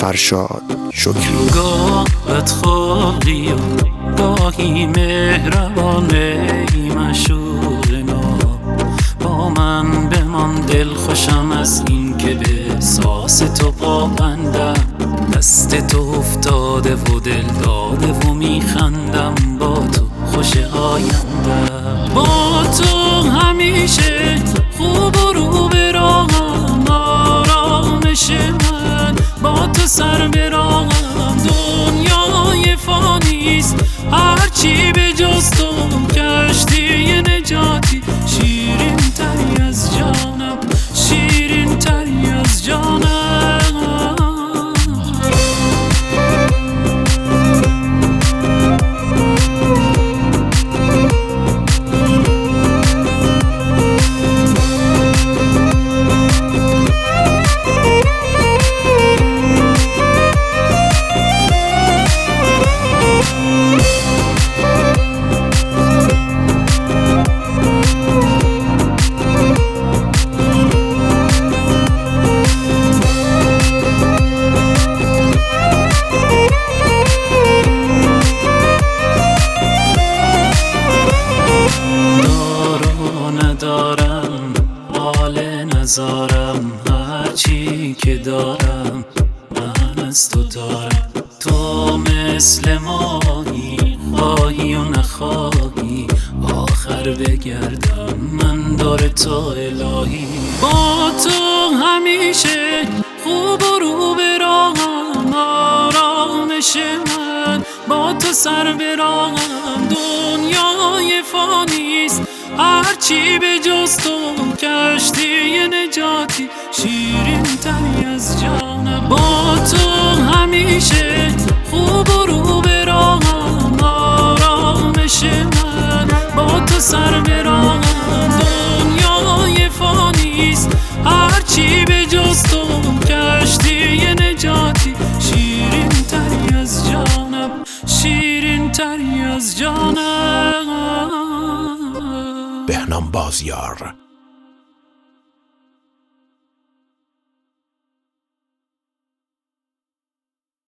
فرشاد شکری. گاهت خالی و گاهی مهربانه ای مشورنا، با من بمان دل خوشم از این که به احساس تو پابندم، دست تو افتاده و دل داده و میخندم، با تو خوش آیندم. با تو همیشه خوب و رو به راهم، آرامش من با تو سر به راهم. دنیای فانیست هرچی به جز تو، کشتی نجاتی شیرین تری از جانم، شیرین تری از جانم. ندارم حال نزارم، هرچی که دارم من از تو دارم. تو مثل ماهی خواهی و نخواهی، آخر بگردم من دور تو الهی. با تو همیشه خوب و رو به راهم، آرامش من با تو سر به راهم. دنیای فانیست هرچی به جز تو، کشتی نجاتی شیرین تری از جانم. با تو همیشه خوب و رو به راهم، آرامش من با تو سر به راهم. دنیای فانیست هرچی به جز تو، کشتی نجاتی شیرین تری از جانم، شیرین تری از جانم. بهنام بازیار